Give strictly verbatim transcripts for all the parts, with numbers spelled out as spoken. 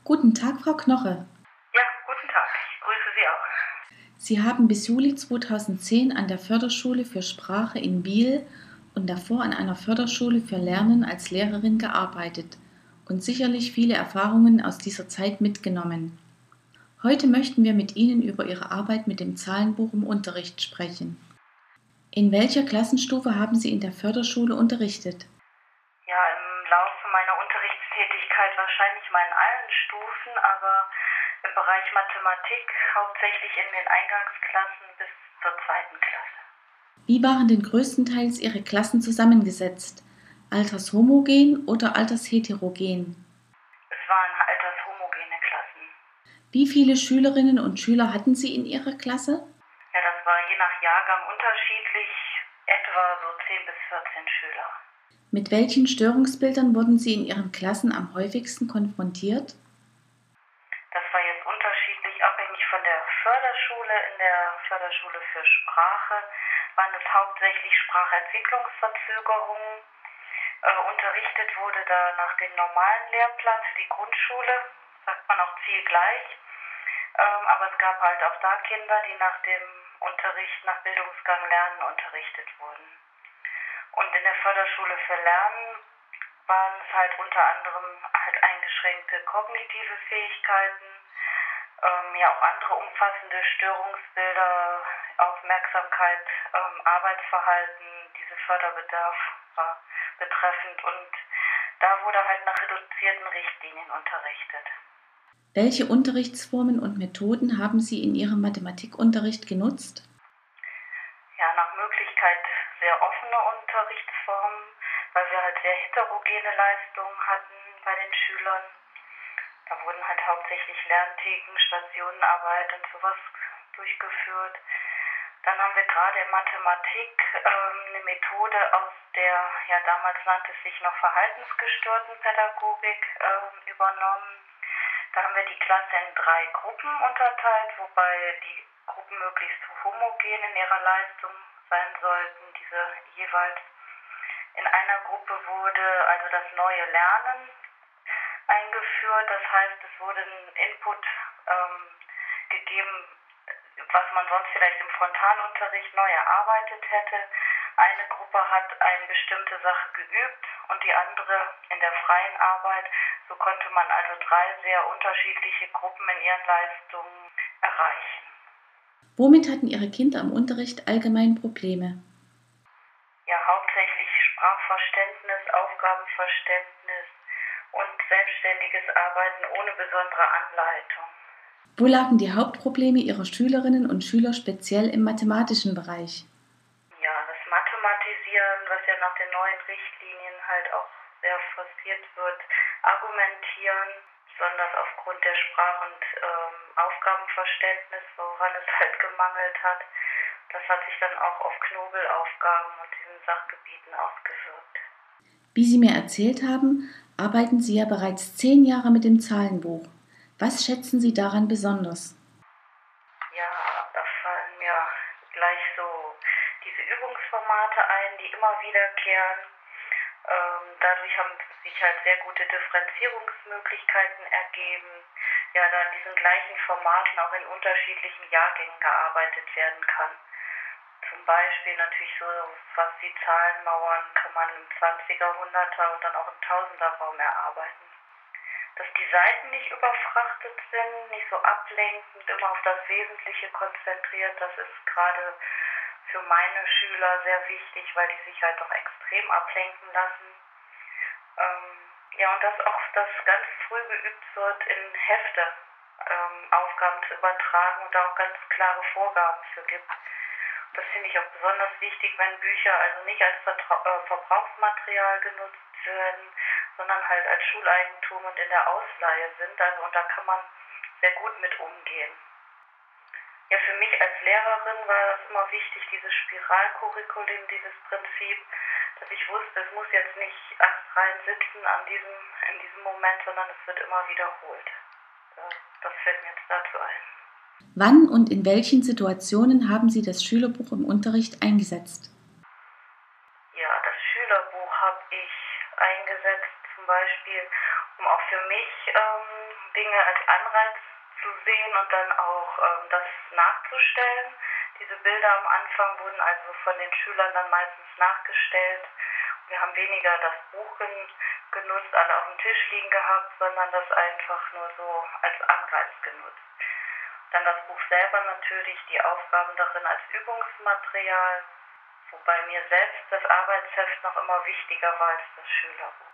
Guten Tag, Frau Knoche. Ja, guten Tag. Ich grüße Sie auch. Sie haben bis Juli zweitausendzehn an der Förderschule für Sprache in Biel und davor an einer Förderschule für Lernen als Lehrerin gearbeitet und sicherlich viele Erfahrungen aus dieser Zeit mitgenommen. Heute möchten wir mit Ihnen über Ihre Arbeit mit dem Zahlenbuch im Unterricht sprechen. In welcher Klassenstufe haben Sie in der Förderschule unterrichtet? Ja, im Laufe meiner Unterrichtstätigkeit wahrscheinlich mal in allen Stufen, aber im Bereich Mathematik hauptsächlich in den Eingangsklassen bis zur zweiten Klasse. Wie waren denn größtenteils Ihre Klassen zusammengesetzt? Altershomogen oder altersheterogen? Es waren altershomogene Klassen. Wie viele Schülerinnen und Schüler hatten Sie in Ihrer Klasse? Ja, das war je nach Jahrgang unterschiedlich, etwa so zehn bis vierzehn Schüler. Mit welchen Störungsbildern wurden Sie in Ihren Klassen am häufigsten konfrontiert? Das war jetzt unterschiedlich abhängig von der Förderschule. In der Förderschule für Sprache waren es hauptsächlich Sprachentwicklungsverzögerungen. Äh, unterrichtet wurde da nach dem normalen Lehrplan für die Grundschule, sagt man auch zielgleich. Ähm, aber es gab halt auch da Kinder, die nach dem Unterricht, nach Bildungsgang Lernen unterrichtet wurden. Und in der Förderschule für Lernen waren es halt unter anderem halt eingeschränkte kognitive Fähigkeiten, ähm, ja auch andere umfassende Störungsbilder, Aufmerksamkeit, ähm, Arbeitsverhalten, diese Förderbedarf war betreffend, und da wurde halt nach reduzierten Richtlinien unterrichtet. Welche Unterrichtsformen und Methoden haben Sie in Ihrem Mathematikunterricht genutzt? Ja, nach Möglichkeit sehr offene Unterrichtsformen, weil wir halt sehr heterogene Leistungen hatten bei den Schülern. Da wurden halt hauptsächlich Lerntheken, Stationenarbeit und sowas durchgeführt. Dann haben wir gerade in Mathematik ähm, eine Methode aus der, ja damals nannte es sich noch verhaltensgestörten Pädagogik äh, übernommen. Da haben wir die Klasse in drei Gruppen unterteilt, wobei die Gruppen möglichst homogen in ihrer Leistung sein sollten, diese jeweils. In einer Gruppe wurde also das neue Lernen eingeführt, das heißt, es wurde ein Input ähm, gegeben, was man sonst vielleicht im Frontalunterricht neu erarbeitet hätte. Eine Gruppe hat eine bestimmte Sache geübt und die andere in der freien Arbeit. So konnte man also drei sehr unterschiedliche Gruppen in ihren Leistungen erreichen. Womit hatten Ihre Kinder im Unterricht allgemein Probleme? Ja, hauptsächlich Sprachverständnis, Aufgabenverständnis und selbstständiges Arbeiten ohne besondere Anleitung. Wo lagen die Hauptprobleme Ihrer Schülerinnen und Schüler speziell im mathematischen Bereich? Ja, das Mathematisieren, was ja nach den neuen Richtlinien halt auch sehr forciert wird, argumentieren, besonders aufgrund der Sprach- und ähm, Aufgabenverständnis, woran es halt gemangelt hat. Das hat sich dann auch auf Knobelaufgaben und diesen Sachgebieten ausgewirkt. Wie Sie mir erzählt haben, arbeiten Sie ja bereits zehn Jahre mit dem Zahlenbuch. Was schätzen Sie daran besonders? Ja, da fallen mir gleich so diese Übungsformate ein, die immer wiederkehren. Ähm, dadurch haben sich halt sehr gute Differenzierungsmöglichkeiten ergeben. Ja, da in diesen gleichen Formaten auch in unterschiedlichen Jahrgängen gearbeitet werden kann. Zum Beispiel natürlich so, was die Zahlenmauern kann man im zwanziger, hunderter und dann auch im tausender Raum erarbeiten. Dass die Seiten nicht überfrachtet sind, nicht so ablenkend, immer auf das Wesentliche konzentriert, das ist gerade für meine Schüler sehr wichtig, weil die sich halt doch extrem ablenken lassen. Ähm, ja, und dass auch das ganz früh geübt wird, in Hefte ähm, Aufgaben zu übertragen und da auch ganz klare Vorgaben für gibt. Das finde ich auch besonders wichtig, wenn Bücher also nicht als Vertra- äh, Verbrauchsmaterial genutzt werden, sondern halt als Schuleigentum und in der Ausleihe sind. Also und da kann man sehr gut mit umgehen. Ja, für mich als Lehrerin war das immer wichtig, dieses Spiralcurriculum, dieses Prinzip, dass ich wusste, es muss jetzt nicht astrein sitzen an diesem, in diesem Moment, sondern es wird immer wiederholt. Das fällt mir jetzt dazu ein. Wann und in welchen Situationen haben Sie das Schülerbuch im Unterricht eingesetzt? Ja, das Schülerbuch habe ich eingesetzt, zum Beispiel, um auch für mich ähm, Dinge Dinge als Anreiz zu sehen und dann auch ähm, das nachzustellen. Diese Bilder am Anfang wurden also von den Schülern dann meistens nachgestellt. Wir haben weniger das Buch gen- genutzt, alle auf dem Tisch liegen gehabt, sondern das einfach nur so als Anreiz genutzt. Dann das Buch selber natürlich, die Aufgaben darin als Übungsmaterial, wobei mir selbst das Arbeitsheft noch immer wichtiger war als das Schülerbuch.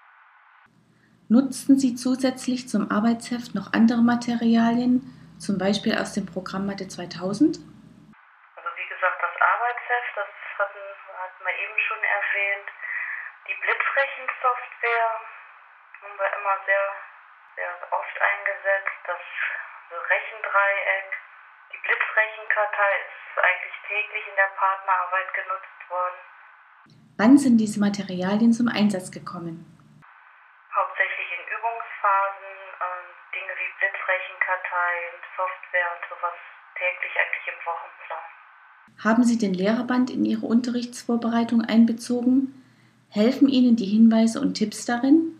Nutzten Sie zusätzlich zum Arbeitsheft noch andere Materialien, zum Beispiel aus dem Programm Mathe zweitausend? Also wie gesagt, das Arbeitsheft, das hatten, hatten wir eben schon erwähnt. Die Blitzrechensoftware haben wir immer sehr, sehr oft eingesetzt. Das Rechendreieck, die Blitzrechenkartei ist eigentlich täglich in der Partnerarbeit genutzt worden. Wann sind diese Materialien zum Einsatz gekommen? Hauptsächlich in Übungsphasen, äh, Dinge wie Blitzrechenkarteien, Software und sowas täglich eigentlich im Wochenplan. Haben Sie den Lehrerband in Ihre Unterrichtsvorbereitung einbezogen? Helfen Ihnen die Hinweise und Tipps darin?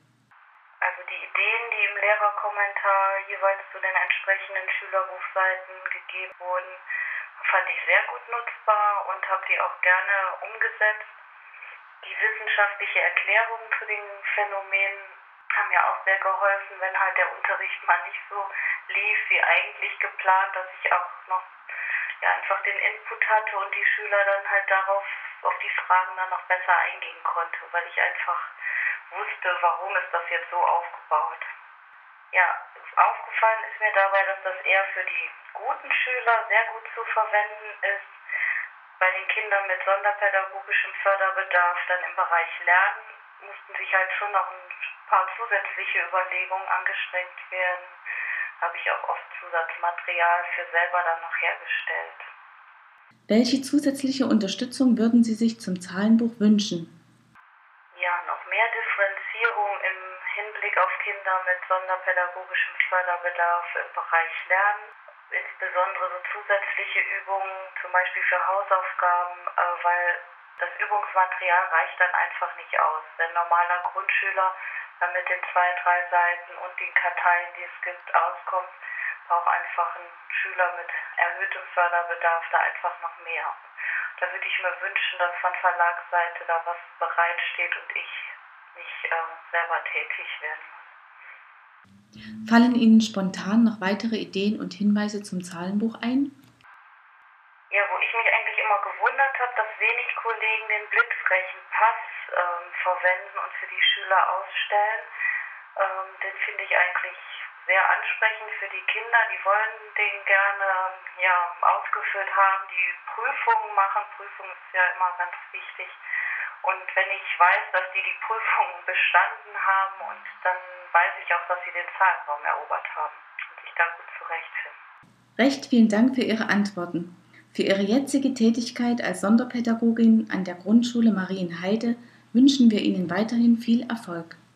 Also die Ideen, die im Lehrerkommentar jeweils zu den entsprechenden Schülerbuchseiten gegeben wurden, fand ich sehr gut nutzbar und habe die auch gerne umgesetzt. Die wissenschaftliche Erklärung zu den Phänomenen haben mir auch sehr geholfen, wenn halt der Unterricht mal nicht so lief wie eigentlich geplant, dass ich auch noch ja, einfach den Input hatte und die Schüler dann halt darauf, auf die Fragen dann noch besser eingehen konnte, weil ich einfach wusste, warum ist das jetzt so aufgebaut. Ja, aufgefallen ist mir dabei, dass das eher für die guten Schüler sehr gut zu verwenden ist. Bei den Kindern mit sonderpädagogischem Förderbedarf dann im Bereich Lernen mussten sich halt schon noch ein paar zusätzliche Überlegungen angestrengt werden. Habe ich auch oft Zusatzmaterial für selber dann noch hergestellt. Welche zusätzliche Unterstützung würden Sie sich zum Zahlenbuch wünschen? Ja, noch mehr Differenzierung im Hinblick auf Kinder mit sonderpädagogischem Förderbedarf im Bereich Lernen. Insbesondere so zusätzliche Übungen, zum Beispiel für Hausaufgaben, äh, weil das Übungsmaterial reicht dann einfach nicht aus. Wenn ein normaler Grundschüler dann mit den zwei, drei Seiten und den Karteien, die es gibt, auskommt, braucht einfach ein Schüler mit erhöhtem Förderbedarf da einfach noch mehr. Da würde ich mir wünschen, dass von Verlagsseite da was bereitsteht und ich nicht äh, selber tätig werden muss. Fallen Ihnen spontan noch weitere Ideen und Hinweise zum Zahlenbuch ein? Ja, wo ich mich eigentlich immer gewundert habe, dass wenig Kollegen den Blitzrechenpass ähm, verwenden und für die Schüler ausstellen. Ähm, den finde ich eigentlich sehr ansprechend für die Kinder. Die wollen den gerne ja, ausgefüllt haben, die Prüfungen machen. Prüfung ist ja immer ganz wichtig. Und wenn ich weiß, dass die die Prüfungen bestanden haben, und dann weiß ich auch, dass sie den Zahlenraum erobert haben und sich da gut zurechtfinden. Recht vielen Dank für Ihre Antworten. Für Ihre jetzige Tätigkeit als Sonderpädagogin an der Grundschule Marienheide wünschen wir Ihnen weiterhin viel Erfolg.